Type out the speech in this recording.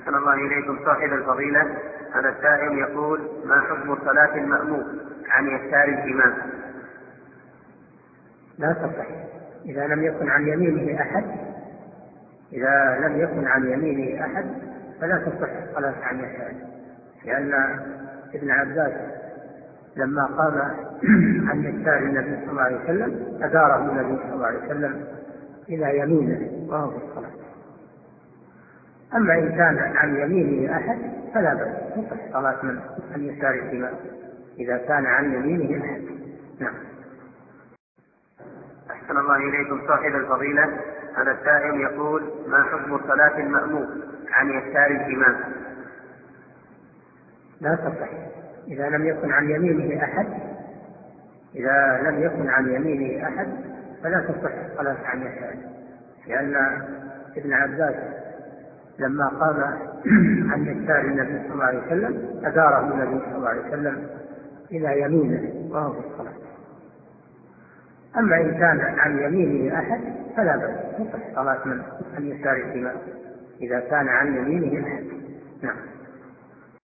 أحسن الله إليكم صاحب الفضيلة. هذا السائل يقول: ما حكم صلاة المأموم عن يسار الإمام؟ لا تصح إذا لم يكن عن يمينه أحد. إذا لم يكن عن يمينه أحد فلا تصح الصلاة عن يساره، لأن ابن عباس لما قام عن يسار النبي صلى الله عليه وسلم أداره النبي صلى الله عليه وسلم إلى يمينه وهو في الصلاة. أما إن كان عن يمينه أحد فلا بأس، تصح صلاة من عن يسار الإمام إذا كان عن يمينه أحد. نعم. أحسن الله إليكم صاحب الفضيلة. هذا السائل يقول: ما حكم صلاة المأموم عن يسار الإمام؟ لا تصح إذا لم يكن عن يمينه أحد. إذا لم يكن عن يمينه أحد فلا تصح الصلاة عن يساره، لأن ابن عباس لما قام عن يسار النبي صلى الله عليه وسلم أداره النبي صلى الله عليه وسلم إلى يمينه وهو في الصلاة. أما إن كان عن يمينه أحد فلا بأس، تصح صلاة من عن يسار الإمام إذا كان عن يمينه أحد. نعم.